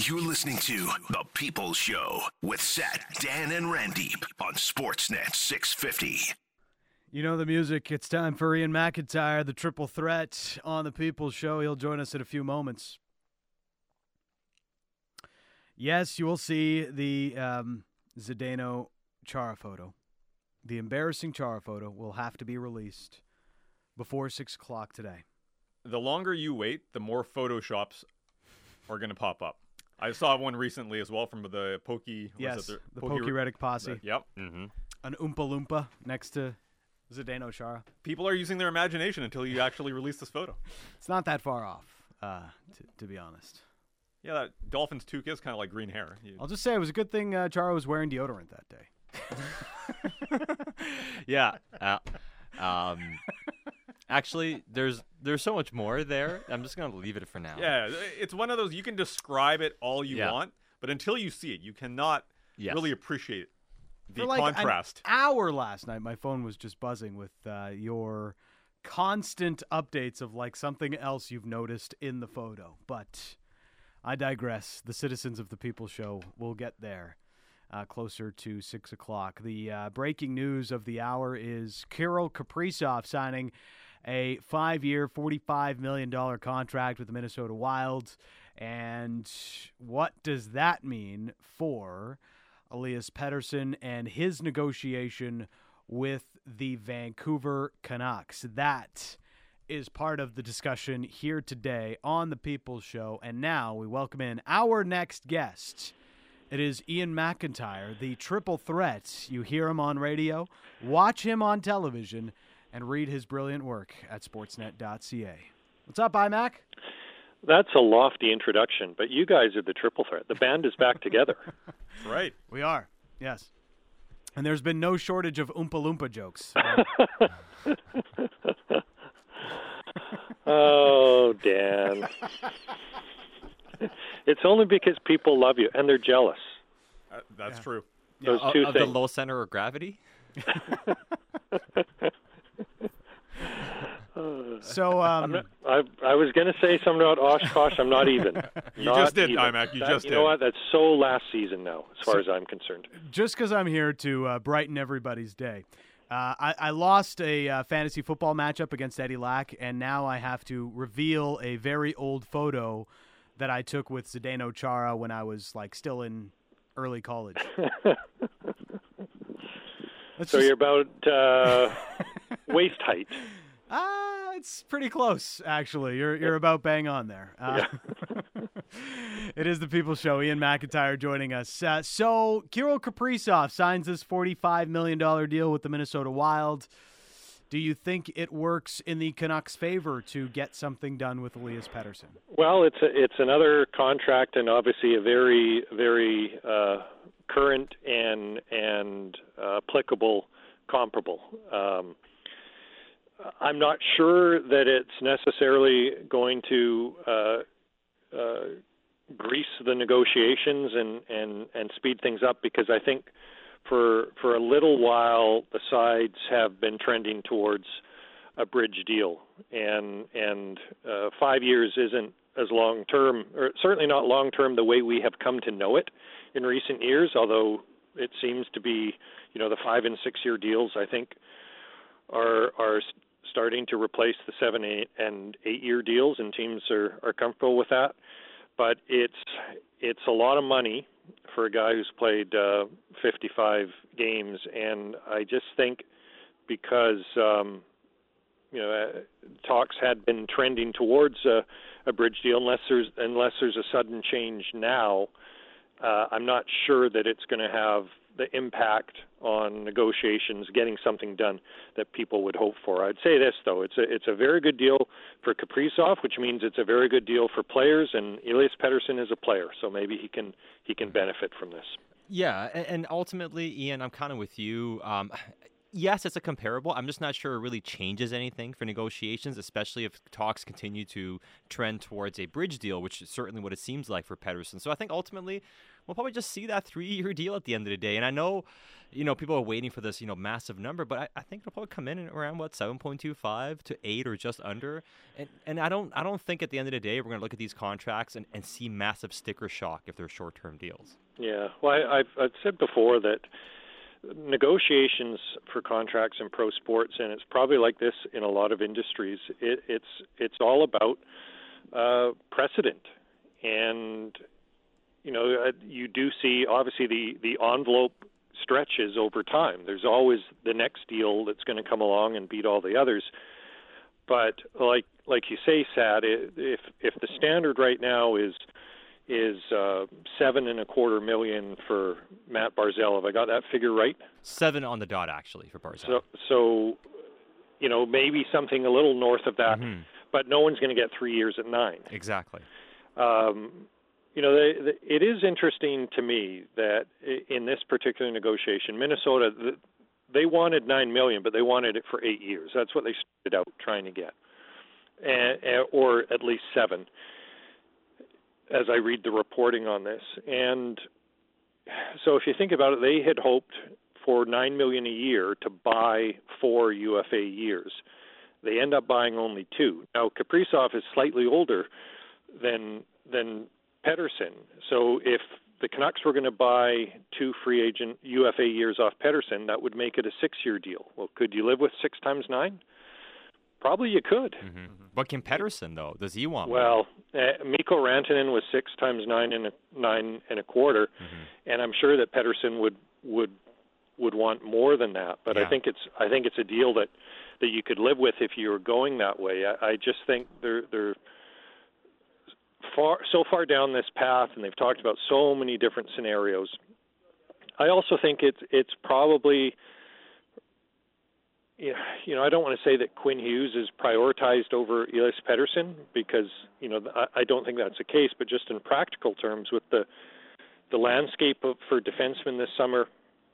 You're listening to The People's Show with Seth, Dan, and Randeep on Sportsnet 650. You know the music. It's time for Ian McIntyre, the triple threat on The People's Show. He'll join us in a few moments. Yes, you will see the Zdeno Chara photo. The embarrassing Chara photo will have to be released before 6 o'clock today. The longer you wait, the more Photoshops are going to pop up. I saw one recently as well from the Pokey. Yes, the Pokey Reddick posse. Yep. Mm-hmm. An Oompa Loompa next to Zdeno Chara. People are using their imagination until you actually release this photo. It's not that far off, to be honest. Yeah, that Dolphins toque is kind of like green hair. I'll just say it was a good thing Chara was wearing deodorant that day. Yeah. Actually, there's so much more there. I'm just going to leave it for now. Yeah, it's one of those, you can describe it all you want, but until you see it, you cannot really appreciate the for like contrast. An hour last night, my phone was just buzzing with your constant updates of like something else you've noticed in the photo. But I digress. The citizens of the People's Show will get there closer to 6 o'clock. The breaking news of the hour is Kirill Kaprizov signing a 5-year, $45 million contract with the Minnesota Wild. And what does that mean for Elias Pettersson and his negotiation with the Vancouver Canucks? That is part of the discussion here today on The People's Show. And now we welcome in our next guest. It is Ian McIntyre, the triple threat. You hear him on radio, watch him on television, and read his brilliant work at sportsnet.ca. What's up, iMac? That's a lofty introduction, but you guys are the triple threat. The band is back together. That's right. We are, yes. And there's been no shortage of Oompa Loompa jokes. Oh, Dan. It's only because people love you, and they're jealous. That's true. Those two of things. the low center of gravity? So I was going to say something about Oshkosh. I'm not even. You just did, IMAC. You just did. You know what? That's so last season now, as far as I'm concerned. Just because I'm here to brighten everybody's day. I lost a fantasy football matchup against Eddie Lack, and now I have to reveal a very old photo that I took with Zdeno Chara when I was like still in early college. You're about waist height. It's pretty close, actually. You're about bang on there. It is the People's Show. Ian McIntyre joining us. So Kirill Kaprizov signs this $45 million deal with the Minnesota Wild. Do you think it works in the Canucks' favor to get something done with Elias Pettersson? Well, it's another contract, and obviously a very, very current and applicable comparable. I'm not sure that it's necessarily going to grease the negotiations and speed things up, because I think for a little while the sides have been trending towards a bridge deal, and 5 years isn't as long term, or certainly not long term the way we have come to know it in recent years. Although it seems to be, the 5 and 6 year deals, I think, are starting to replace the 7, 8, and 8 year deals, and teams are comfortable with that. But it's a lot of money for a guy who's played 55 games, and I just think because talks had been trending towards a bridge deal, unless there's a sudden change now, I'm not sure that it's going to have the impact on negotiations, getting something done that people would hope for. I'd say this, though, it's a very good deal for Kaprizov, which means it's a very good deal for players, and Elias Pettersson is a player, so maybe he can benefit from this. Yeah, and ultimately, Ian, I'm kind of with you. yes, it's a comparable. I'm just not sure it really changes anything for negotiations, especially if talks continue to trend towards a bridge deal, which is certainly what it seems like for Pettersson. So I think ultimately we'll probably just see that 3-year deal at the end of the day. And I know, people are waiting for this, massive number, but I think it'll probably come in around 7.25 to 8 or just under. And I don't think at the end of the day we're going to look at these contracts and see massive sticker shock if they're short-term deals. Yeah, well, I've said before that negotiations for contracts in pro sports, and it's probably like this in a lot of industries, it's all about precedent. And, you do see, obviously, the envelope stretches over time. There's always the next deal that's going to come along and beat all the others. But like you say, Sad, if the standard right now is $7.25 million for Matt Barzal. Have I got that figure right? 7 on the dot, actually, for Barzal. So maybe something a little north of that, but no one's going to get 3 years at 9. Exactly. It is interesting to me that in this particular negotiation, Minnesota, they wanted $9 million, but they wanted it for 8 years. That's what they started out trying to get, or at least 7. As I read the reporting on this. And so if you think about it, they had hoped for $9 million a year to buy 4 UFA years. They end up buying only 2. Now, Kaprizov is slightly older than Pettersson. So if the Canucks were going to buy 2 free agent UFA years off Pettersson, that would make it a 6-year deal. Well, could you live with 6 times 9? Probably you could. Mm-hmm. But can Pettersson, though? Does he want more? Well, Mikko Rantanen was 6 times 9.25, and I'm sure that Pettersson would want more than that. But I think it's a deal that you could live with if you were going that way. I just think they're so far down this path, and they've talked about so many different scenarios. I also think it's probably. I don't want to say that Quinn Hughes is prioritized over Elias Pettersson because, I don't think that's the case. But just in practical terms, with the landscape for defensemen this summer,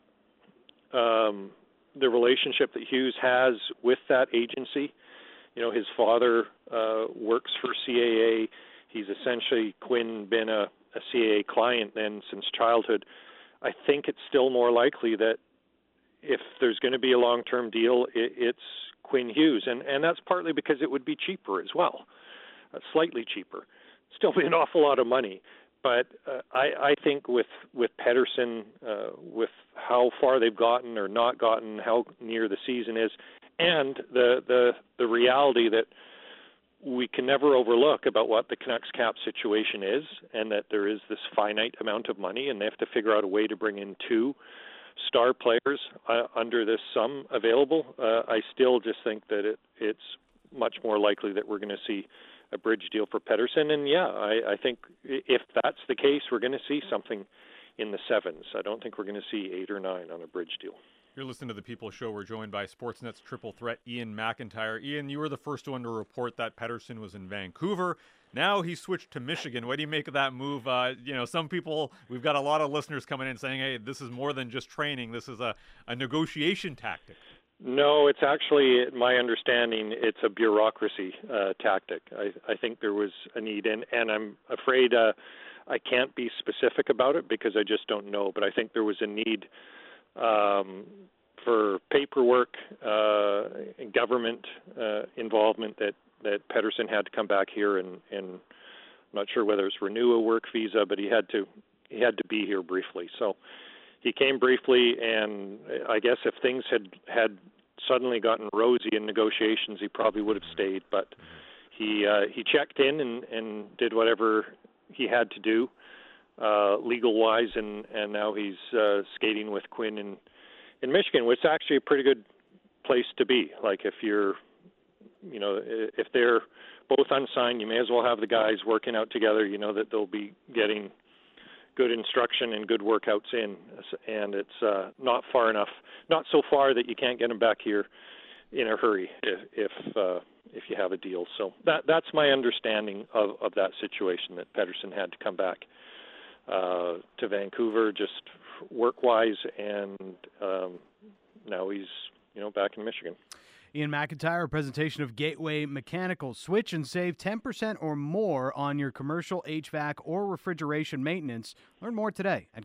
the relationship that Hughes has with that agency, his father works for CAA. He's essentially, Quinn, been a CAA client then since childhood. I think it's still more likely that if there's going to be a long-term deal, it's Quinn Hughes. And that's partly because it would be cheaper as well, slightly cheaper. Still be an awful lot of money. But I think with Pettersson, with how far they've gotten or not gotten, how near the season is, and the reality that we can never overlook about what the Canucks cap situation is, and that there is this finite amount of money, and they have to figure out a way to bring in 2 star players under this sum available. I still just think that it's much more likely that we're going to see a bridge deal for Pettersson. And I think if that's the case, we're going to see something in the 7s. I don't think we're going to see 8 or 9 on a bridge deal. You're listening to The People Show. We're joined by Sportsnet's triple threat, Ian McIntyre. Ian, you were the first one to report that Pettersson was in Vancouver. Now he switched to Michigan. What do you make of that move? Some people, we've got a lot of listeners coming in saying, hey, this is more than just training. This is a negotiation tactic. No, it's actually, my understanding, it's a bureaucracy tactic. I think there was a need, and I'm afraid I can't be specific about it because I just don't know, but I think there was a need for paperwork and government involvement that Pettersson had to come back here, and I'm not sure whether it's renew a work visa, but he had to be here briefly. So he came briefly, and I guess if things had suddenly gotten rosy in negotiations, he probably would have stayed. But he checked in and did whatever he had to do legal wise, and now he's skating with Quinn in Michigan, which is actually a pretty good place to be. Like if you're if they're both unsigned, you may as well have the guys working out together. You know that they'll be getting good instruction and good workouts in, and it's not far enough, not so far that you can't get them back here in a hurry if you have a deal. So that's my understanding of that situation, that Pettersson had to come back to Vancouver just work-wise, and now he's back in Michigan. Ian McIntyre, a presentation of Gateway Mechanical. Switch and save 10% or more on your commercial HVAC or refrigeration maintenance. Learn more today at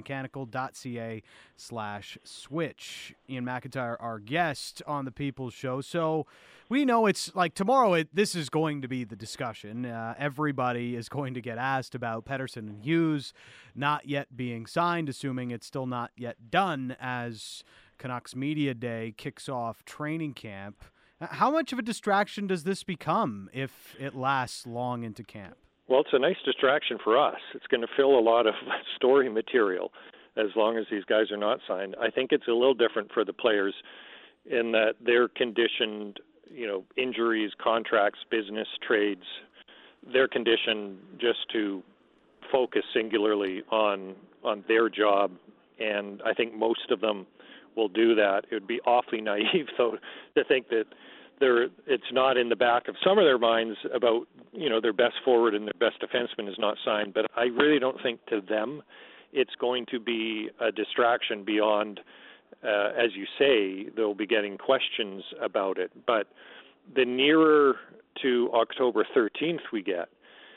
gatewaymechanical.ca/switch. Ian McIntyre, our guest on the People's Show. So we know it's like tomorrow, this is going to be the discussion. Everybody is going to get asked about Pettersson and Hughes not yet being signed, assuming it's still not yet done as Canucks Media Day kicks off training camp. How much of a distraction does this become if it lasts long into camp? Well, it's a nice distraction for us. It's going to fill a lot of story material as long as these guys are not signed. I think it's a little different for the players in that they're conditioned, injuries, contracts, business, trades. They're conditioned just to focus singularly on their job, and I think most of them will do that. It would be awfully naive, though, to think that it's not in the back of some of their minds about, their best forward and their best defenseman is not signed. But I really don't think to them it's going to be a distraction beyond, as you say, they'll be getting questions about it. But the nearer to October 13th we get,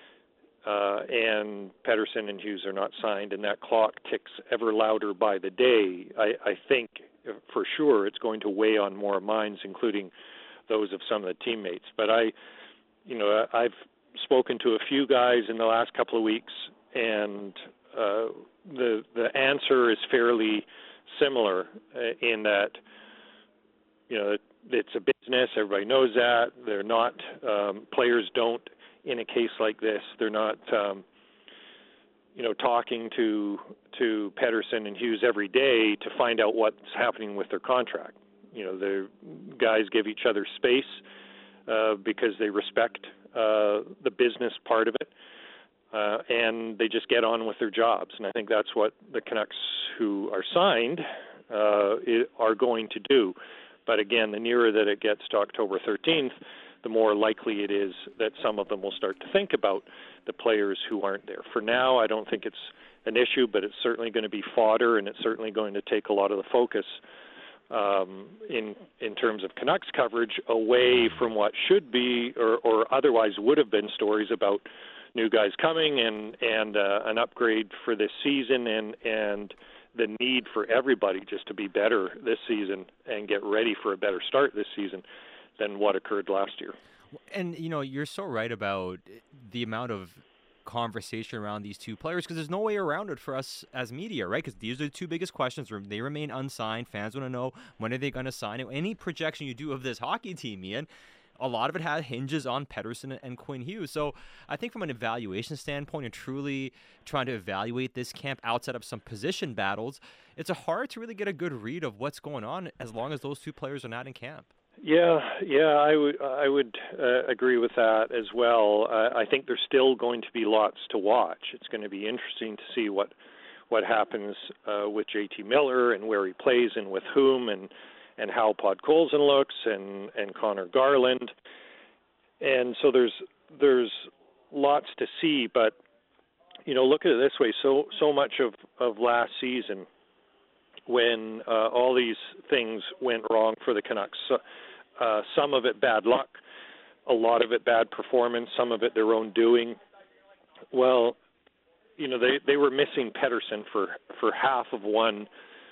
and Pettersson and Hughes are not signed, and that clock ticks ever louder by the day, I think for sure it's going to weigh on more minds, including those of some of the teammates. But I've spoken to a few guys in the last couple of weeks, and the answer is fairly similar in that, it's a business. Everybody knows that. They're not, players don't, in a case like this, they're not, talking to Pettersson and Hughes every day to find out what's happening with their contract. The guys give each other space because they respect the business part of it, and they just get on with their jobs. And I think that's what the Canucks who are signed are going to do. But again, the nearer that it gets to October 13th, the more likely it is that some of them will start to think about the players who aren't there. For now, I don't think it's an issue, but it's certainly going to be fodder, and it's certainly going to take a lot of the focus in terms of Canucks coverage away from what should be or otherwise would have been stories about new guys coming and an upgrade for this season and the need for everybody just to be better this season and get ready for a better start this season than what occurred last year. And, you're so right about the amount of conversation around these two players because there's no way around it for us as media, right? Because these are the two biggest questions. They remain unsigned. Fans want to know, when are they going to sign it? Any projection you do of this hockey team, Ian, a lot of it hinges on Pettersson and Quinn Hughes. So I think from an evaluation standpoint and truly trying to evaluate this camp outside of some position battles, it's hard to really get a good read of what's going on as long as those two players are not in camp. Yeah, I would agree with that as well. I think there's still going to be lots to watch. It's going to be interesting to see what happens with JT Miller and where he plays and with whom and how Podkolzin looks and Connor Garland. And so there's lots to see, but look at it this way, so much of last season when all these things went wrong for the Canucks, some of it bad luck, a lot of it bad performance, some of it their own doing. Well, they were missing Pettersson for half of one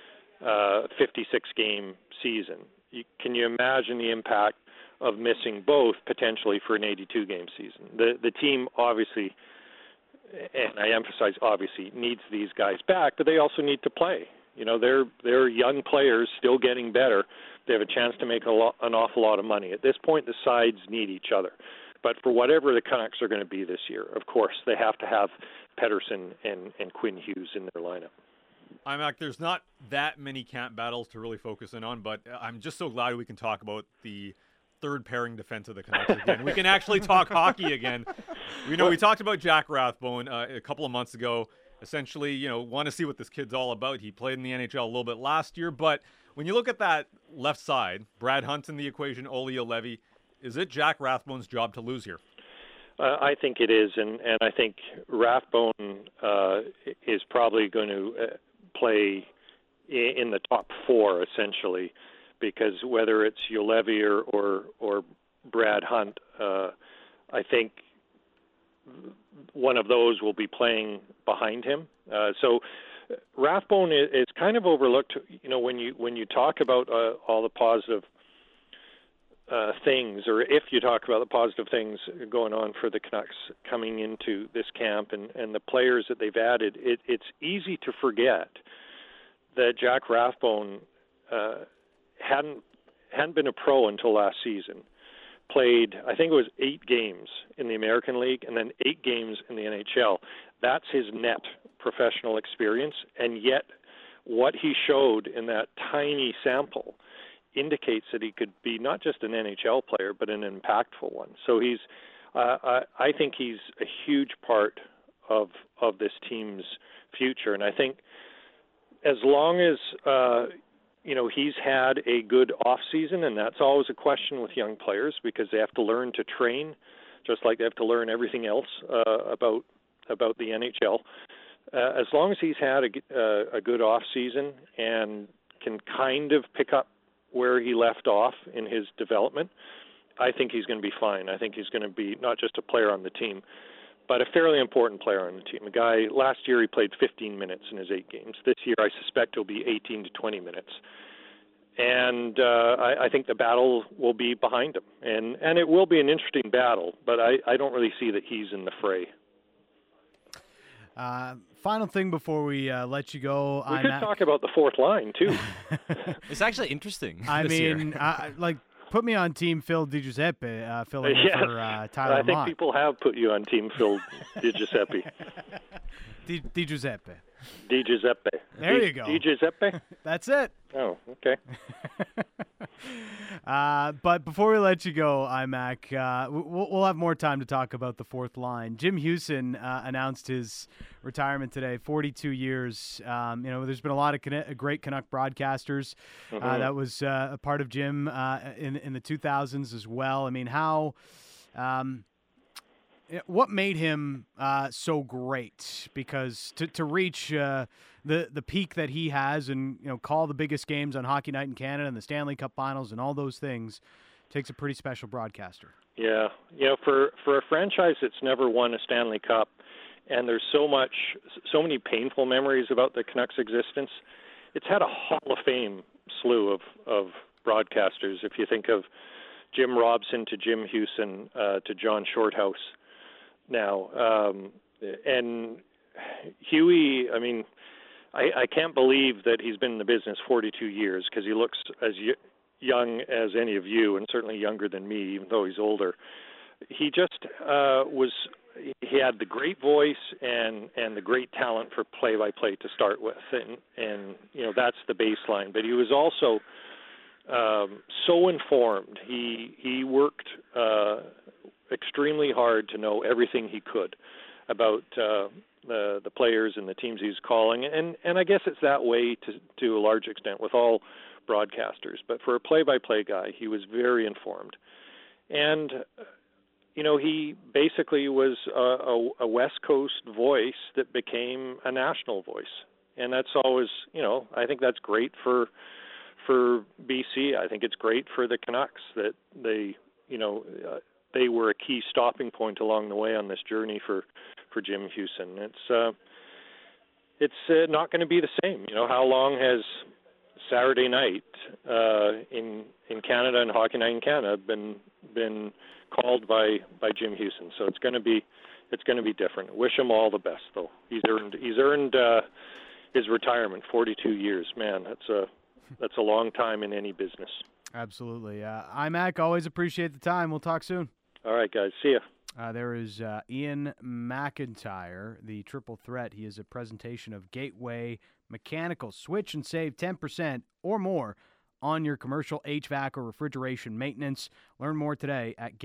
56-game season. Can you imagine the impact of missing both potentially for an 82-game season? The team obviously, and I emphasize obviously, needs these guys back, but they also need to play. They're young players still getting better. They have a chance to make an awful lot of money. At this point, the sides need each other. But for whatever the Canucks are going to be this year, of course, they have to have Pettersson and Quinn Hughes in their lineup. There's not that many camp battles to really focus in on, but I'm just so glad we can talk about the third pairing defense of the Canucks again. We can actually talk hockey again. We talked about Jack Rathbone a couple of months ago. Essentially, want to see what this kid's all about. He played in the NHL a little bit last year, but when you look at that left side, Brad Hunt's in the equation, Olli Juolevi, is it Jack Rathbone's job to lose here? I think it is, and I think Rathbone is probably going to play in the top four, essentially, because whether it's Juolevi or Brad Hunt, I think one of those will be playing behind him. So Rathbone is kind of overlooked. When you talk about all the positive things, or if you talk about the positive things going on for the Canucks coming into this camp and the players that they've added, it's easy to forget that Jack Rathbone hadn't been a pro until last season. Played, I think it was 8 games in the American League and then 8 games in the NHL. That's his net professional experience, and yet what he showed in that tiny sample indicates that he could be not just an NHL player, but an impactful one. So I think he's a huge part of this team's future, and I think as long as he's had a good off season, and that's always a question with young players because they have to learn to train, just like they have to learn everything else about the NHL. As long as he's had a good off season and can kind of pick up where he left off in his development, I think he's going to be fine. I think he's going to be not just a player on the team, but a fairly important player on the team. A guy, last year he played 15 minutes in his 8 games. This year I suspect it'll be 18 to 20 minutes. And I think the battle will be behind him. And it will be an interesting battle, but I don't really see that he's in the fray. Final thing before we let you go. We could talk about the fourth line, too. It's actually interesting. I mean, put me on Team Phil DiGiuseppe, filling in for Tyler I think Mott. people have put you on Team Phil DiGiuseppe. DiGiuseppe. DiGiuseppe. There you go. DiGiuseppe? That's it. Oh, okay. But before we let you go, IMAC, we'll have more time to talk about the fourth line. Jim Hughson announced his retirement today, 42 years. There's been a lot of great Canuck broadcasters. That was a part of Jim in the 2000s as well. I mean, what made him so great? Because to reach the peak that he has and call the biggest games on Hockey Night in Canada and the Stanley Cup Finals and all those things takes a pretty special broadcaster. Yeah, for a franchise that's never won a Stanley Cup, and there's so many painful memories about the Canucks' existence, it's had a Hall of Fame slew of broadcasters. If you think of Jim Robson to Jim Hughson to John Shorthouse. Now, and Huey, I mean, I can't believe that he's been in the business 42 years because he looks as young as any of you and certainly younger than me, even though he's older. He just he had the great voice and the great talent for play-by-play to start with, and that's the baseline. But he was also so informed. He worked extremely hard to know everything he could about the players and the teams he's calling, and I guess it's that way to a large extent with all broadcasters. But for a play-by-play guy, he was very informed, and he basically was a West Coast voice that became a national voice, and that's always I think that's great for BC. I think it's great for the Canucks that they were a key stopping point along the way on this journey for Jim Hughson. It's not going to be the same. How long has Saturday night in Canada and Hockey Night in Canada been called by Jim Hughson? So it's going to be different. Wish him all the best, though. He's earned his retirement, 42 years. Man, that's a long time in any business. Absolutely. IMAC, always appreciate the time. We'll talk soon. All right, guys. See ya. There is Ian McIntyre, the triple threat. He is a presentation of Gateway Mechanical. Switch and save 10% or more on your commercial HVAC or refrigeration maintenance. Learn more today at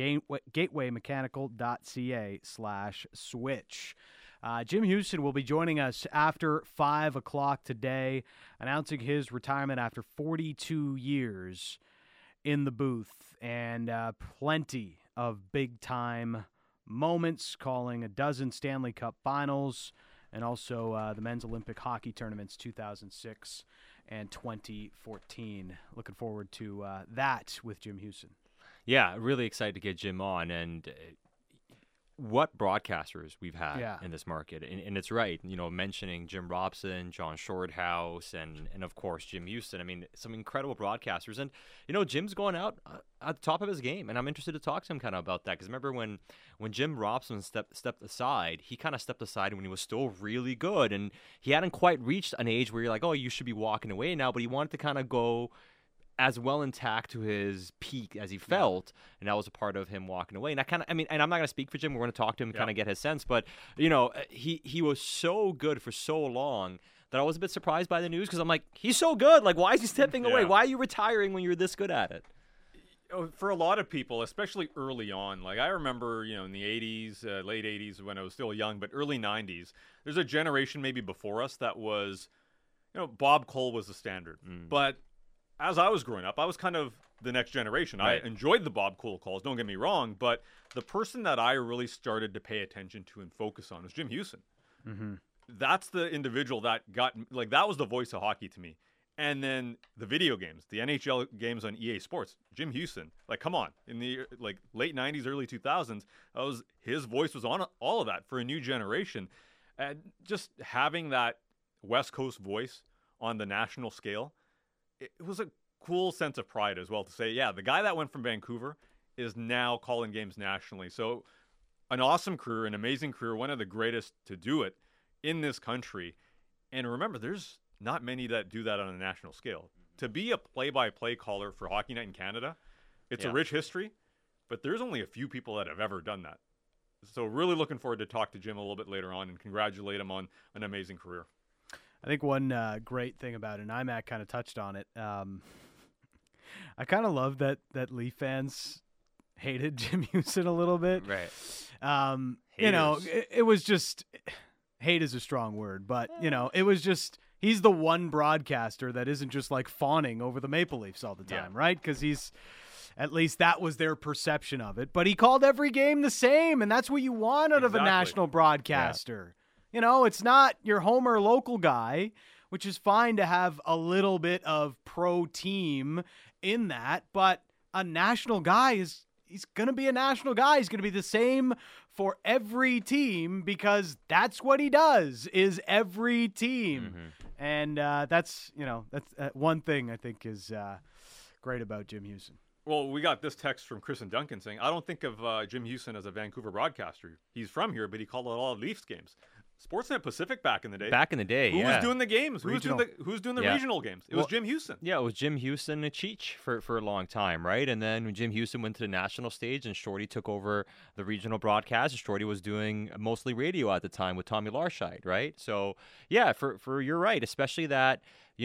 gatewaymechanical.ca/switch. Jim Hughson will be joining us after 5 o'clock today, announcing his retirement after 42 years in the booth, and plenty of big-time moments, calling a dozen Stanley Cup Finals, and also the men's Olympic hockey tournaments 2006 and 2014. Looking forward to that with Jim Houston. Yeah, really excited to get Jim on, and what broadcasters we've had in this market. And it's right, mentioning Jim Robson, John Shorthouse, and of course Jim Houston. I mean, some incredible broadcasters. And, Jim's going out at the top of his game, and I'm interested to talk to him kind of about that. Because remember when Jim Robson stepped aside, he kind of stepped aside when he was still really good. And he hadn't quite reached an age where you're like, oh, you should be walking away now. But he wanted to kind of go as well intact to his peak as he felt, and that was a part of him walking away. And and I'm not going to speak for Jim. We're going to talk to him, kind of get his sense. But he was so good for so long that I was a bit surprised by the news, because I'm like, he's so good. Like, why is he stepping away? Why are you retiring when you're this good at it? For a lot of people, especially early on, like I remember, in the 80s, late 80s when I was still young, but early 90s, there's a generation maybe before us that was, Bob Cole was the standard, but as I was growing up, I was kind of the next generation. Right. I enjoyed the Bob Cole calls, don't get me wrong, but the person that I really started to pay attention to and focus on was Jim Houston. Mm-hmm. That's the individual that that was the voice of hockey to me. And then the video games, the NHL games on EA Sports, Jim Houston, come on, in the late 90s, early 2000s, his voice was on all of that for a new generation. And just having that West Coast voice on the national scale, it was a cool sense of pride as well to say, the guy that went from Vancouver is now calling games nationally. So an awesome career, an amazing career, one of the greatest to do it in this country. And remember, there's not many that do that on a national scale. To be a play-by-play caller for Hockey Night in Canada, it's a rich history, but there's only a few people that have ever done that. So really looking forward to talk to Jim a little bit later on and congratulate him on an amazing career. I think one great thing about it, and IMAC kind of touched on it, I kind of love that Leaf fans hated Jim Houston a little bit. Right. It was just, hate is a strong word, but, it was just, he's the one broadcaster that isn't just fawning over the Maple Leafs all the time, right? Because at least that was their perception of it. But he called every game the same, and that's what you want out of a national broadcaster. It's not your Homer local guy, which is fine to have a little bit of pro team in that, but a national guy he's going to be a national guy. He's going to be the same for every team because that's what he does, is every team. Mm-hmm. And that's one thing I think is great about Jim Houston. Well, we got this text from Chris and Duncan saying, I don't think of Jim Houston as a Vancouver broadcaster. He's from here, but he called a lot of Leafs games. Sportsnet Pacific back in the day. Who was doing the games? Who's doing the regional games? It was Jim Houston. Yeah, it was Jim Houston and Cheech for a long time, right? And then when Jim Houston went to the national stage and Shorty took over the regional broadcast, Shorty was doing mostly radio at the time with Tommy Larscheid, right? So, for you're right, especially that,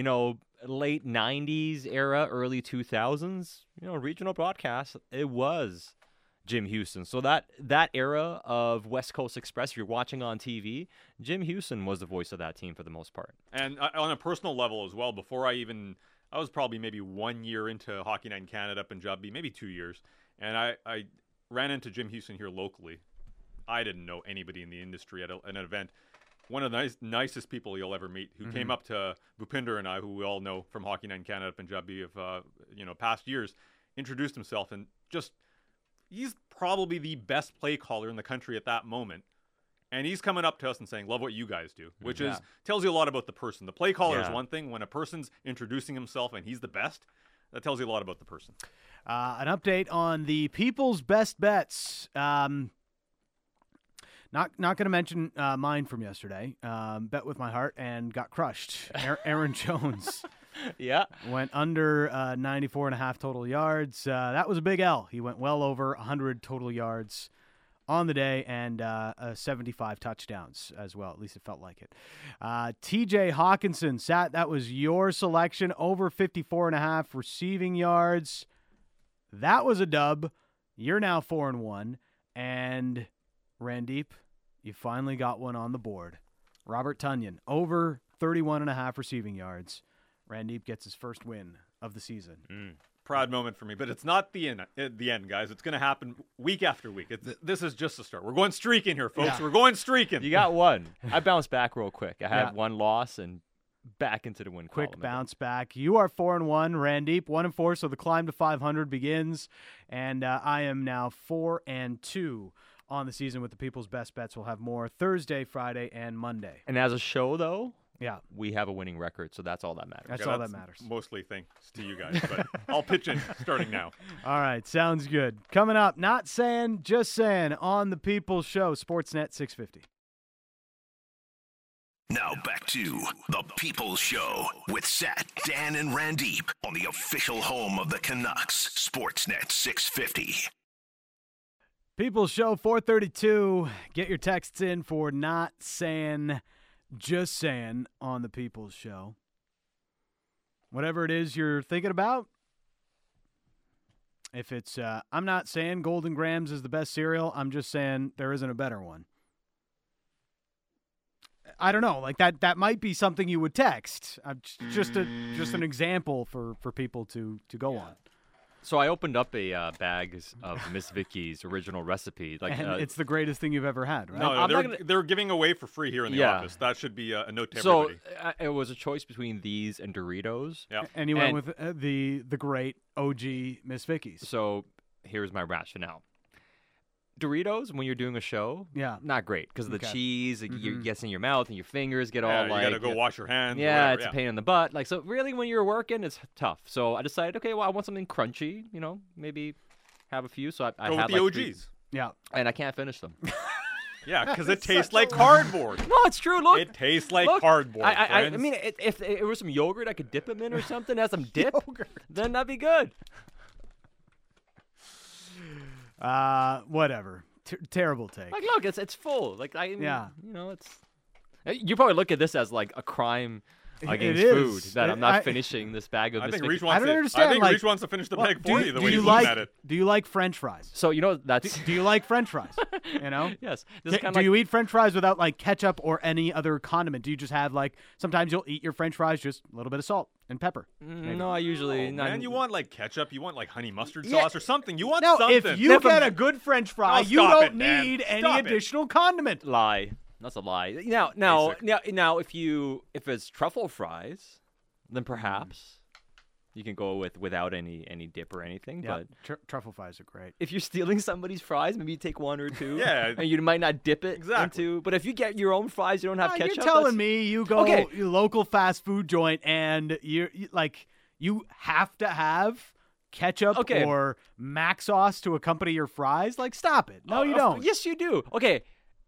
late 90s era, early 2000s, regional broadcast, it was Jim Houston. So that era of West Coast Express, if you're watching on TV, Jim Houston was the voice of that team for the most part. And on a personal level as well, before I was probably maybe 1 year into Hockey Night in Canada, Punjabi, maybe 2 years, and I ran into Jim Houston here locally. I didn't know anybody in the industry at an event. One of the nicest people you'll ever meet, who came up to Bhupinder and I, who we all know from Hockey Night in Canada, Punjabi of past years, introduced himself, and just he's probably the best play caller in the country at that moment. And he's coming up to us and saying, love what you guys do, which tells you a lot about the person. The play caller is one thing. When a person's introducing himself and he's the best, that tells you a lot about the person. An update on the People's Best Bets. Not going to mention mine from yesterday. Bet with my heart and got crushed. Aaron Jones. Went under 94.5 total yards. That was a big L. He went well over 100 total yards on the day and 75 touchdowns as well. At least it felt like it. TJ Hawkinson, that was your selection, over 54.5 receiving yards. That was a dub. You're now 4-1. And Randeep, you finally got one on the board. Robert Tonyan, over 31.5 receiving yards. Randeep gets his first win of the season. proud moment for me, but it's not the end, guys. It's going to happen week after week. This is just the start. We're going streaking here, folks. Yeah. We're going streaking. You got one. I bounced back real quick. I had one loss and back into the win column. Quick bounce back. You are 4-1, Randeep 1-4. So the climb to 500 begins, and I am now 4-2 on the season with the People's Best Bets. We'll have more Thursday, Friday, and Monday. And as a show, though, Yeah, we have a winning record, so that's all that matters. that's all that matters. Mostly thanks to you guys, but I'll pitch in starting now. All right, sounds good. Coming up, not saying, just saying on the People's Show, Sportsnet 650. Now back to the People's Show with Sat, Dan, and Randeep on the official home of the Canucks, Sportsnet 650. People's Show 432. Get your texts in for not saying, just saying on the People's Show. Whatever it is you're thinking about. If it's, I'm not saying Golden Grams is the best cereal. I'm just saying there isn't a better one. I don't know. Like that might be something you would text. Just an example for people to go on. So I opened up a bag of Miss Vicky's original recipe. Like, And it's the greatest thing you've ever had, right? No, they're giving away for free here in the Yeah. office. That should be a note to so everybody. it was a choice between these and Doritos. Yeah. And you went with the great OG Miss Vicky's. So here's my rationale. Doritos, when you're doing a show, Yeah. not great because of the Okay. cheese it gets in your mouth and your fingers get all Yeah, like you gotta go wash your hands. or Yeah, whatever, it's a pain in the butt. Like, so really, when you're working, it's tough. So I decided, okay, well, I want something crunchy. You know, maybe have a few. So I Go had with the like OGs. Yeah. and I can't finish them. Yeah, because it tastes like cardboard. No, it's true. Look, It tastes like look, cardboard. I friends. mean, if it was some yogurt, I could dip them in or something. Have some dip, then that'd be good. Whatever. Terrible take. Like, look, it's full. Like, Yeah. you know, it's. You probably look at this as like a crime against It food is. that I'm not finishing this bag of. I Miss think Vicky's. Reach wants don't to, understand, I think like- Reach wants to finish the bag for you. The way do he's you looking at it. do you like French fries? So you know that's Do you like French fries? You know. yes. This is kind of Do like you eat French fries without like ketchup or any other condiment? Do you just have like sometimes you'll eat your French fries just a little bit of salt and pepper? no, I usually Oh, not. man, you want like ketchup? You want like honey mustard Yeah. sauce or something? You want No, something? if you get a good French fry, Oh, you stop don't it, man. need any Stop it. additional condiment. lie. That's a lie. Now, if it's truffle fries, then perhaps you can go without any dip or anything. Yeah, But truffle fries are great. if you're stealing somebody's fries, maybe you take one or two. Yeah. And you might not dip it Exactly. into. But if you get your own fries, you don't have ketchup. You're telling that's- me you go Okay. your local fast food joint and you have to have ketchup Okay. or mac sauce to accompany your fries? Like, stop it. No, you don't. Yes, you do. Okay.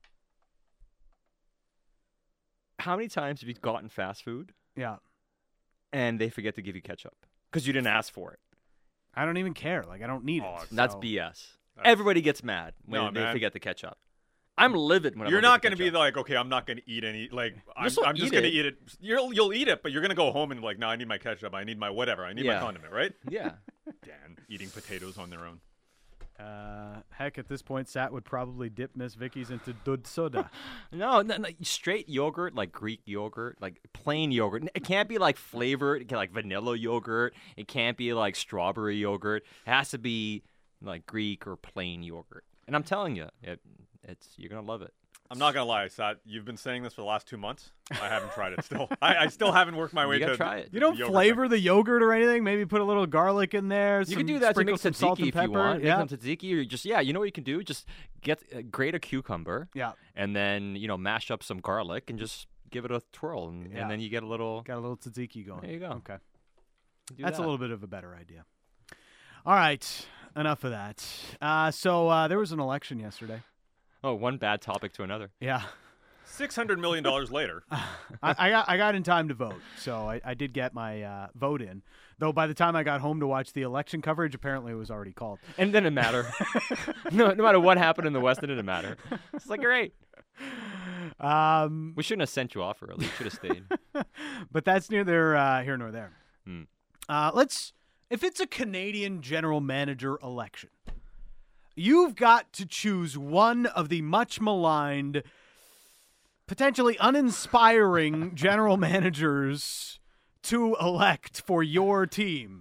How many times have you gotten fast food Yeah. and they forget to give you ketchup because you didn't ask for it? I don't even care. Like, I don't need Oh, it. That's so- BS. Everybody gets mad when No, they man. forget the ketchup. I'm livid when You're I don't not get going the to be ketchup. like, okay, I'm not going to eat any. Like, I'm still just eat going to it. eat it. You'll eat it, but you're going to go home and like, no, I need my ketchup. I need my whatever. I need my Yeah. condiment, right? Yeah. Dan eating potatoes on their own. Heck, at this point, Sat would probably dip Miss Vicky's into dud soda. No, straight yogurt, like Greek yogurt, like plain yogurt. It can't be like flavored. It can like vanilla yogurt. It can't be like strawberry yogurt. It has to be like Greek or plain yogurt. And I'm telling you, it's you're gonna love it. I'm not going to lie, Sat. You've been saying this for the last 2 months. I haven't tried it still. I still haven't worked my way You to gotta try it. You don't the yogurt flavor the yogurt or anything? Maybe put a little garlic in there. You can do that to sprinkle make some salt tzatziki and if pepper. you want. Yeah. Make some tzatziki, or just you know what you can do? Just grate a cucumber. Yeah. And then mash up some garlic and just give it a twirl, and then you get a little. Got a little tzatziki going. There you go. Okay. do That's that. a little bit of a better idea. All right. Enough of that. So there was an election yesterday. Oh, one bad topic to another. Yeah. $600 million later. I got in time to vote, so I did get my vote in. Though by the time I got home to watch the election coverage, apparently it was already called. And it didn't matter. no matter what happened in the West, it didn't matter. It's like, great. We shouldn't have sent you off early. You should have stayed. But that's neither here nor there. Hmm. If it's a Canadian general manager election, you've got to choose one of the much maligned, potentially uninspiring general managers to elect for your team.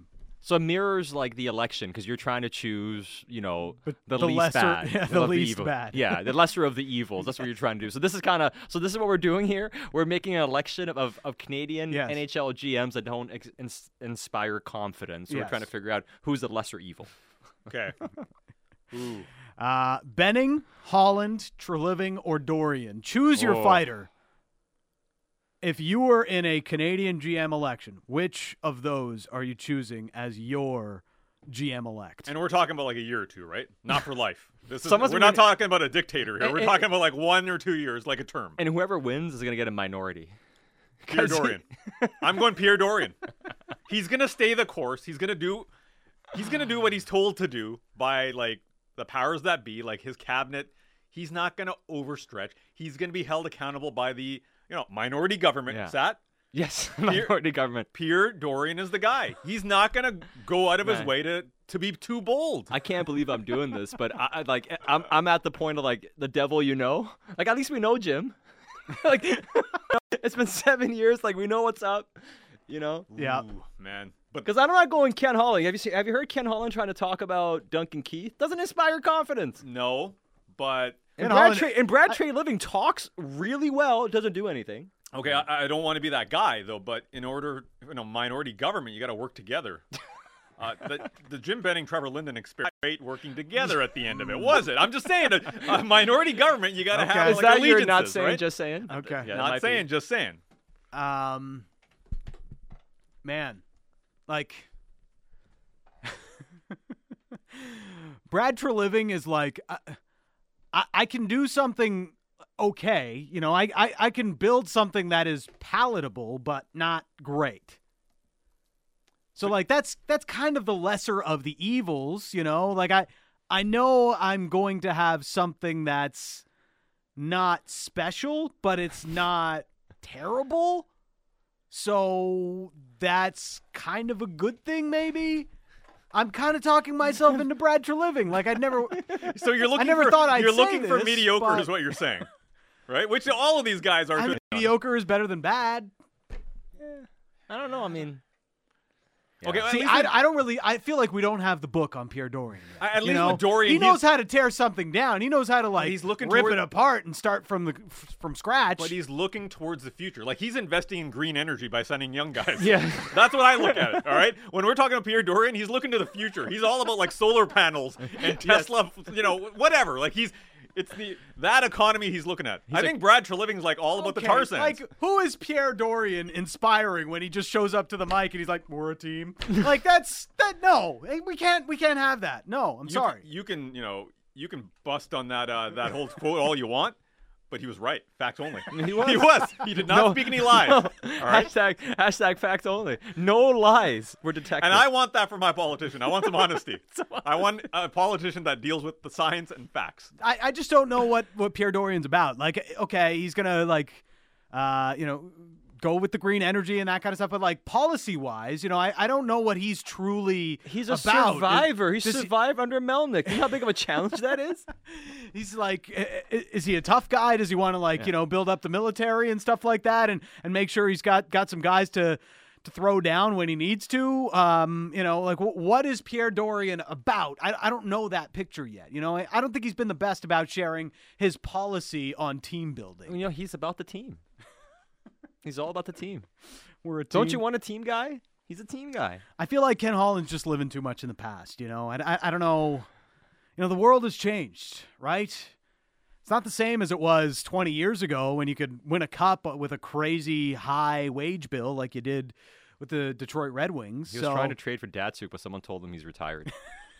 So it mirrors like the election because you're trying to choose, the the least lesser- bad, yeah, the of least evil. bad. Yeah, the lesser of the evils. That's what you're trying to do. So this is what we're doing here. We're making an election of Canadian Yes. NHL GMs that don't inspire confidence. So we're trying to Yes. figure out who's the lesser evil. Okay. Ooh. Benning, Holland, Treliving, or Dorian. Choose your Whoa. fighter. If you were in a Canadian GM election, which of those are you choosing as your GM-elect? And we're talking about like a year or two, right? Not for life. Someone's We're gonna- not talking about a dictator here. We're And- talking about like 1 or 2 years, like a term. And whoever wins is going to get a minority. Pierre Dorian. I'm going Pierre Dorian. He's going to stay the course. He's going to do what he's told to do by like the powers that be, like his cabinet. He's not going to overstretch. He's going to be held accountable by the, minority government. Yeah. Sat? Yes, minority government. Pierre Dorian is the guy. He's not going to go out of his Man. way to be too bold. I can't believe I'm doing this, but I'm at the point of like the devil, Like at least we know Jim. Like it's been 7 years. Like we know what's up. Yeah. Ooh, man. But Because I'm not going Ken Holland. Have you heard Ken Holland trying to talk about Duncan Keith? Doesn't inspire confidence. no, but Ken Holland- Brad Trey Living talks really well. Doesn't do anything. okay, I don't want to be that guy though. But in order, minority government, you got to work together. The Jim Benning, Trevor Linden experience, great working together at the end of it, was it? I'm just saying, a minority government, you got to Okay. have Is like that allegiances, you're not saying, right? just saying? Okay. Yeah, it Not might saying, be. just saying. Man, like Brad Treliving is like, I can do something okay. I can build something that is palatable, but not great. So like that's kind of the lesser of the evils, Like I know I'm going to have something that's not special, but it's not terrible. So that's kind of a good thing, maybe. I'm kind of talking myself into Brad Treliving. Like I'd never. So you're looking. never for, thought I'd You're say looking for this, mediocre, but- is what you're saying, right? Which all of these guys are I mean, good. mediocre is better than bad. I don't know. I mean, Okay, at See, least with- I don't really. I feel like we don't have the book on Pierre Dorian. Yet, At least with Dorian, he knows he's- how to tear something down. He knows how to like he's looking rip toward- it apart and start from scratch. But he's looking towards the future. Like he's investing in green energy by sending young guys. Yeah. That's what I look at it. All right. When we're talking about Pierre Dorian, he's looking to the future. He's all about like solar panels and Tesla, whatever. Like it's that economy he's looking at. I think Brad Treliving's like all about the tar sands. Like, who is Pierre Dorian inspiring when he just shows up to the mic and he's like, "We're a team"? Like no, we can't have that. No, I'm sorry. You can bust on that whole quote all you want, but he was right. Facts only. He was. He was. He did not speak any lies. All right. Hashtag facts only. No lies were detected. And I want that for my politician. I want some honesty. I want a politician that deals with the science and facts. I just don't know what Pierre Dorian's about. Like, okay, he's gonna go with the green energy and that kind of stuff, but like policy wise, I don't know what he's truly He's a about. survivor. He Does survived under Melnick. You know how big of a challenge that is? He's like, is he a tough guy? Does he want to build up the military and stuff like that, and make sure he's got some guys to throw down when he needs to? What is Pierre Dorian about? I don't know that picture yet. I don't think he's been the best about sharing his policy on team building. He's about the team. He's all about the team. We're a team. Don't you want a team guy? He's a team guy. I feel like Ken Holland's just living too much in the past. I don't know. The world has changed, right? It's not the same as it was 20 years ago when you could win a cup with a crazy high wage bill like you did with the Detroit Red Wings. He was trying to trade for Datsuk, but someone told him he's retired.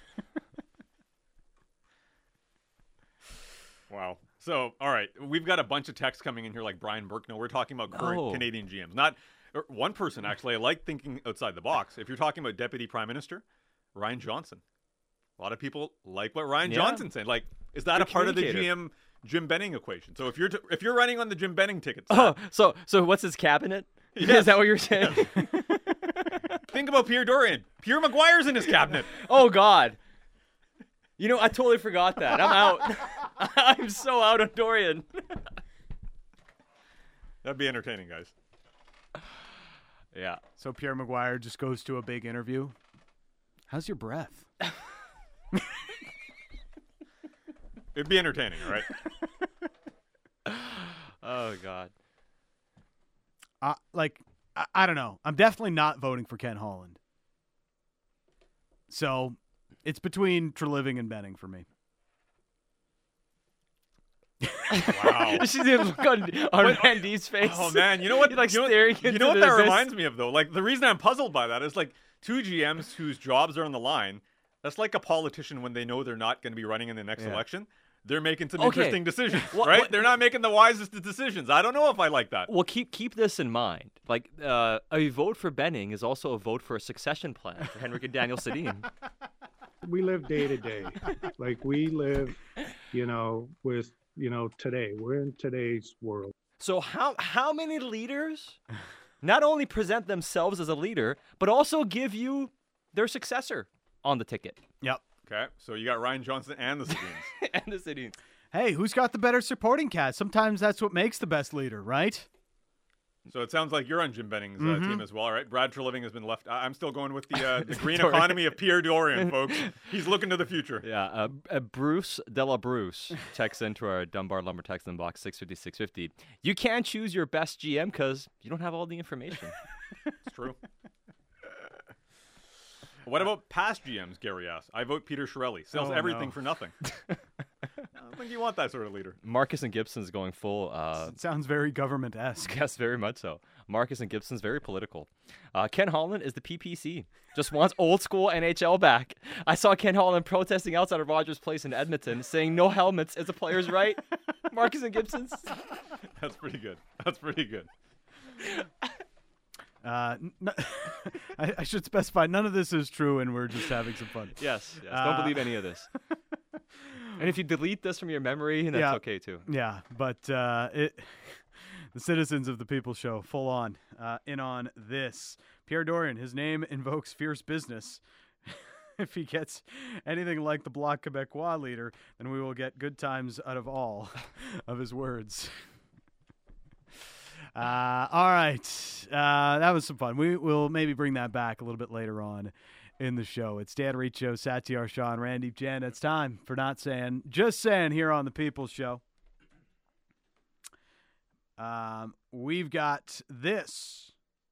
Wow. So, all right, we've got a bunch of texts coming in here like Brian Burke. No, we're talking about current Oh. Canadian GMs. Not one person, actually. I like thinking outside the box. If you're talking about Deputy Prime Minister, Ryan Johnson. A lot of people like what Ryan Johnson said. Like, is that Good a part of the communicator. Jim Benning equation? So if you're running on the Jim Benning ticket, Oh, so what's his cabinet? Yes. Is that what you're saying? think about Pierre Dorian. Pierre Maguire's in his cabinet. Oh, God. I totally forgot that. I'm out. I'm so out on Dorian. That'd be entertaining, guys. Yeah. So Pierre Maguire just goes to a big interview. How's your breath? It'd be entertaining, all right? Oh God. I don't know. I'm definitely not voting for Ken Holland. So it's between Treliving and Benning for me. Wow. She's the look on Randy's face. Oh man, you know what? He's like you know, staring you into know what the that abyss. reminds me of though? Like the reason I'm puzzled by that is like two GMs whose jobs are on the line. That's like a politician when they know they're not going to be running in the next election. They're making some Okay. interesting decisions, right? They're not making the wisest of decisions. I don't know if I like that. Well, keep this in mind. Like a vote for Benning is also a vote for a succession plan for Henrik and Daniel Sedin. We live day to day. Like we live, with, today. We're in today's world. So how many leaders not only present themselves as a leader, but also give you their successor on the ticket? Yep. Okay, so you got Ryan Johnson and the Sedins. And the Sedins. Hey, who's got the better supporting cast? Sometimes that's what makes the best leader, right? So it sounds like you're on Jim Benning's team as well, all right? Brad Treliving has been left. I'm still going with the green Dorian. economy of Pierre Dorian, folks. He's looking to the future. Yeah, Bruce Della Bruce checks into our Dunbar Lumber text inbox 650-650. You can't choose your best GM because you don't have all the information. It's true. What about past GMs, Gary asks? I vote Peter Chiarelli. Sells everything no. for nothing. I don't think you want that sort of leader. Marcus and Gibson's going full. It sounds very government-esque. Yes, very much so. Marcus and Gibson's very political. Ken Holland is the PPC. Just wants old school NHL back. I saw Ken Holland protesting outside of Rogers Place in Edmonton, saying no helmets is a player's right. Marcus and Gibson's. That's pretty good. That's pretty good. I should specify none of this is true, and we're just having some fun. Yes. Don't believe any of this. And if you delete this from your memory, that's okay too. Yeah, but the citizens of the People Show, full on, in on this. Pierre Dorian, his name invokes fierce business. If he gets anything like the Bloc Québécois leader, then we will get good times out of all of his words. All right. That was some fun. We will maybe bring that back a little bit later on in the show. It's Dan Riccio, Satyar Shah, and Randeep Jain. It's time for Not Saying, Just Saying here on the People's Show. We've got this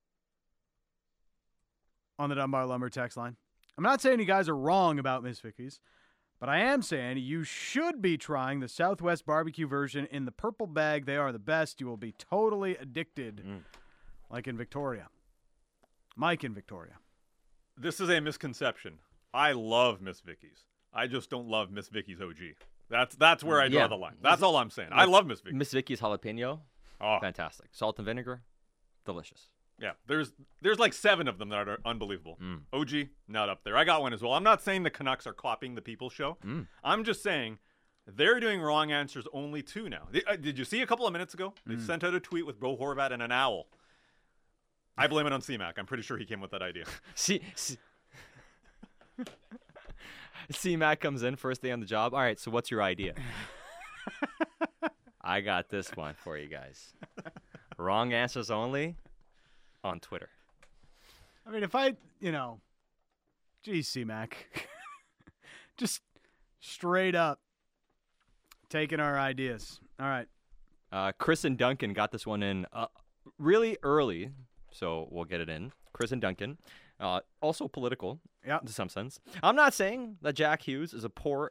on the Dunbar Lumber text line. I'm not saying you guys are wrong about Miss Vicky's, but I am saying you should be trying the Southwest barbecue version in the purple bag. They are the best. You will be totally addicted, like in Victoria. Mike in Victoria. This is a misconception. I love Miss Vicky's. I just don't love Miss Vicky's OG. That's where I draw the line. That's all I'm saying. I love Miss Vicky's. Miss Vicky's jalapeno, fantastic. Salt and vinegar, delicious. Yeah, there's like 7 of them that are unbelievable. OG, not up there. I got one as well. I'm not saying the Canucks are copying the People's Show. I'm just saying they're doing wrong answers only 2 now. Did you see a couple of minutes ago? They sent out a tweet with Bo Horvat and an owl. I blame it on CMAC. I'm pretty sure he came with that idea. CMAC comes in first day on the job. All right, so what's your idea? I got this one for you guys. Wrong answers only on Twitter. I mean, if geez, C-Mac. Just straight up taking our ideas. All right. Chris and Duncan got this one in really early, so we'll get it in. Chris and Duncan, also political in some sense. I'm not saying that Jack Hughes is poor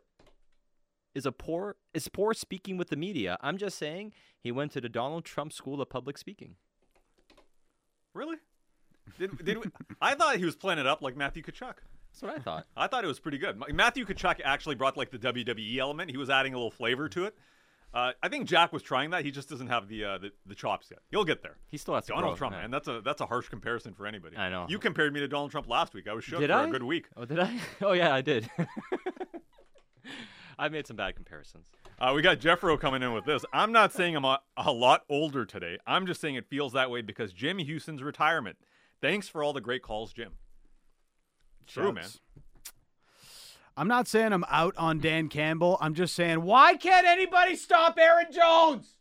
speaking with the media. I'm just saying he went to the Donald Trump School of Public Speaking. Really? Did we, I thought he was playing it up like Matthew Tkachuk. That's what I thought. I thought it was pretty good. Matthew Tkachuk actually brought like the WWE element. He was adding a little flavor to it. I think Jack was trying that. He just doesn't have the chops yet. He'll get there. He still has to Donald grow, Trump, man. That's a harsh comparison for anybody. I know. You compared me to Donald Trump last week. I was shook Did for I? a good week. Oh, did I? Oh, yeah, I did. I made some bad comparisons. We got Jeffro coming in with this. I'm not saying I'm a lot older today. I'm just saying it feels that way because Jim Houston's retirement. Thanks for all the great calls, Jim. True, man. I'm not saying I'm out on Dan Campbell. I'm just saying, why can't anybody stop Aaron Jones?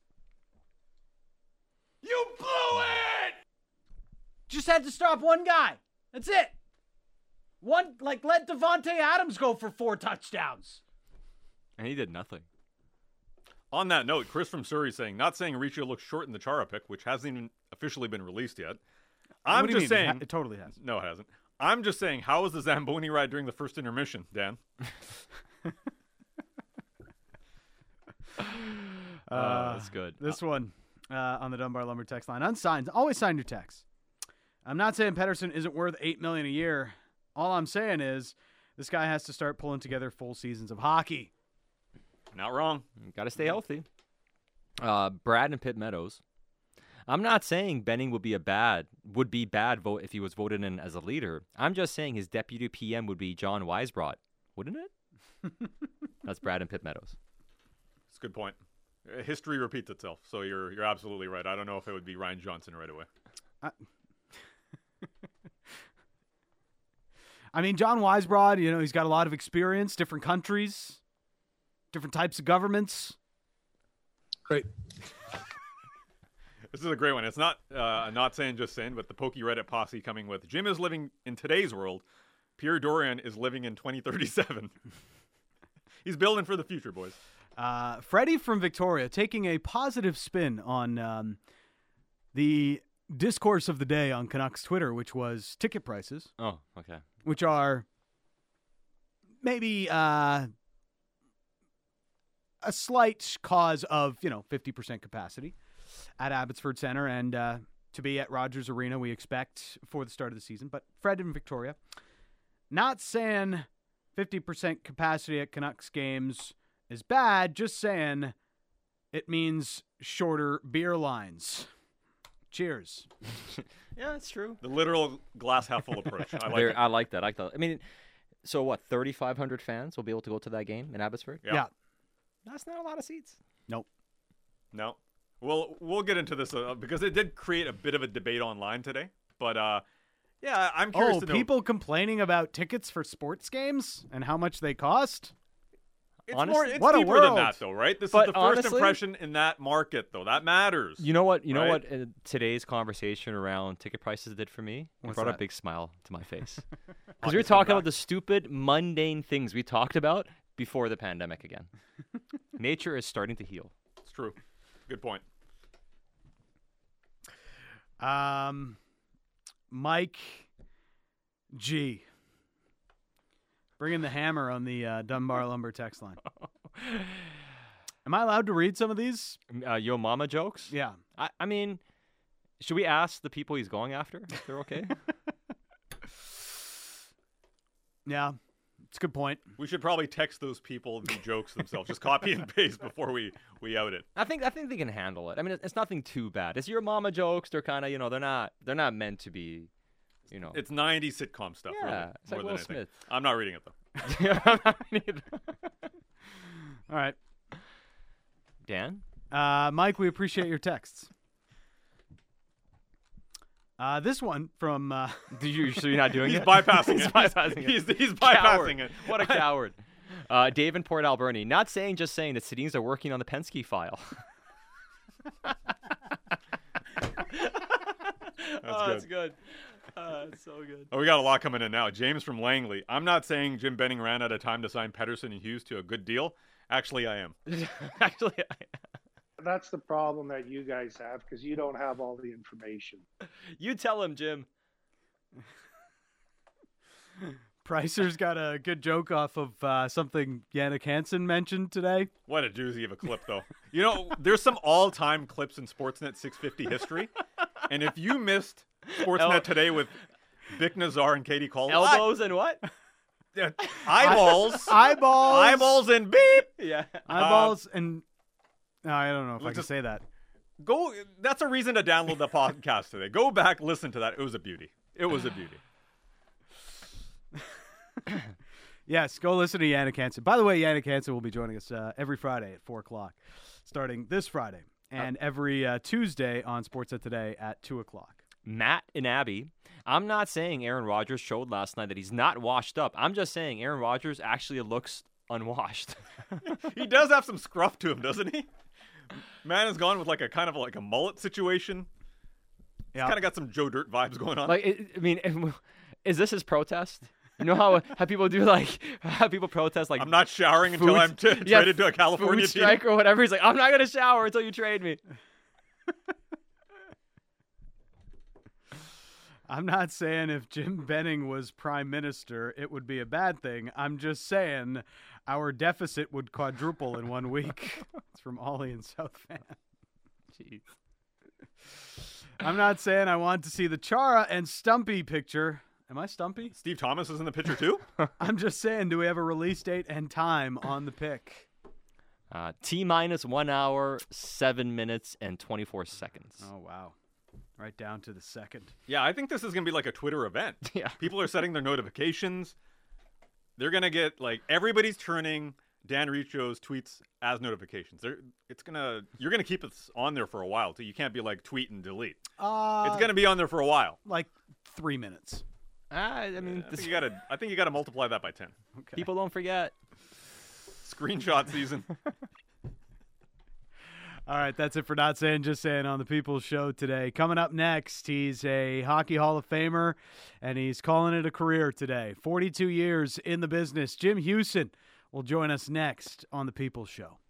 You blew it! Just had to stop one guy. That's it. Let Devontae Adams go for 4 touchdowns. And he did nothing. On that note, Chris from Surrey saying, not saying Riccio looks short in the Chara pick, which hasn't even officially been released yet. I'm What do you just mean? saying. It totally has. No, it hasn't. I'm just saying, how was the Zamboni ride during the first intermission, Dan? That's good. This one on the Dunbar Lumber text line. Unsigned. Always sign your text. I'm not saying Pettersson isn't worth $8 million a year. All I'm saying is this guy has to start pulling together full seasons of hockey. Not wrong. Got to stay healthy. Brad and Pitt Meadows. I'm not saying Benning would be bad vote if he was voted in as a leader. I'm just saying his deputy PM would be John Weisbrot, wouldn't it? That's Brad and Pitt Meadows. That's a good point. History repeats itself, so you're absolutely right. I don't know if it would be Ryan Johnson right away. I mean, John Weisbrod, he's got a lot of experience, different countries, different types of governments. Great. This is a great one. It's not not saying just saying, but the Pokey Reddit posse coming with Jim is living in today's world. Pierre Dorian is living in 2037. He's building for the future, boys. Freddie from Victoria taking a positive spin on the discourse of the day on Canucks Twitter, which was ticket prices. Oh, okay. Which are maybe a slight cause of, 50% capacity at Abbotsford Center and to be at Rogers Arena, we expect, for the start of the season. But Fred in Victoria, not saying 50% capacity at Canucks games is bad, just saying it means shorter beer lines. Cheers. Yeah, that's true. The literal glass half full approach. I like it. I like that. I mean, so what? 3,500 fans will be able to go to that game in Abbotsford? Yeah. That's not a lot of seats. Nope. No. We'll get into this because it did create a bit of a debate online today. But yeah, I'm curious to know. People complaining about tickets for sports games and how much they cost? It's Honestly, it's what a deeper than world. that, though, right? This But is the first honestly- impression in that market, though. That matters. You know what? Right? What today's conversation around ticket prices did for me? It What's brought that? a big smile to my face. Because we were talking about the stupid, mundane things we talked about before the pandemic again. Nature is starting to heal. It's true. Good point. Mike G. Bringing the hammer on the Dunbar Lumber text line. Am I allowed to read some of these? Yo mama jokes? Yeah. I mean, should we ask the people he's going after if they're okay? Yeah. It's a good point. We should probably text those people the jokes themselves. Just copy and paste before we out it. I think they can handle it. I mean, it's nothing too bad. It's your mama jokes. They're kind of, they're not meant to be, It's 90s sitcom stuff, Yeah, really, it's like more Will than anything. Smith. I'm not reading it, though. All right. Dan? Mike, we appreciate your texts. This one from... So you're not doing He's it? bypassing He's it. bypassing it. He's bypassing Coward. it. What a coward. Dave in Port Alberni. Not saying, just saying that Sedins are working on the Penske file. That's good. It's so good. Oh, we got a lot coming in now. James from Langley. I'm not saying Jim Benning ran out of time to sign Pettersson and Hughes to a good deal. Actually, I am. Actually, That's the problem that you guys have because you don't have all the information. you tell him, Jim. Pricer's got a good joke off of something Yannick Hansen mentioned today. What a doozy of a clip, though. There's some all-time clips in Sportsnet 650 history. And if you missed Sportsnet today with Vic Nazar and Katie Cole, Elbows and what? eyeballs, Eyeballs. eyeballs, and beep. Yeah. Eyeballs and... No, I don't know if I can just- say that. Go. That's a reason to download the podcast today. Go back, listen to that. It was a beauty. It was a beauty. Yes, go listen to Yannick Hansen. By the way, Yannick Hansen will be joining us every Friday at 4 o'clock, starting this Friday, and every Tuesday on Sportsnet Today at 2 o'clock. Matt and Abby. I'm not saying Aaron Rodgers showed last night that he's not washed up. I'm just saying Aaron Rodgers actually looks unwashed. He does have some scruff to him, doesn't he? Man has gone with like a mullet situation. Yeah. He's kind of got some Joe Dirt vibes going on. Like, is this his protest? You know how people do how people protest I'm not showering until I'm traded to a California food strike team. or whatever. He's like, I'm not gonna shower until you trade me. I'm not saying if Jim Benning was prime minister, it would be a bad thing. I'm just saying our deficit would quadruple in 1 week. It's from Ollie in South Van. Jeez. I'm not saying I want to see the Chara and Stumpy picture. Am I Stumpy? Steve Thomas is in the picture too? I'm just saying, do we have a release date and time on the pick? T-minus 1 hour, 7 minutes, and 24 seconds. Oh, wow. Right down to the second. Yeah, I think this is going to be like a Twitter event. Yeah. People are setting their notifications. They're going to get, everybody's turning Dan Ricci's tweets as notifications. You're going to keep it on there for a while, too. You can't be tweet and delete. It's going to be on there for a while. 3 minutes. I think you got to multiply that by 10. Okay. People don't forget. Screenshot season. All right, that's it for Not Saying, Just Saying on the People's Show today. Coming up next, he's a Hockey Hall of Famer, and he's calling it a career today. 42 years in the business. Jim Hughson will join us next on the People's Show.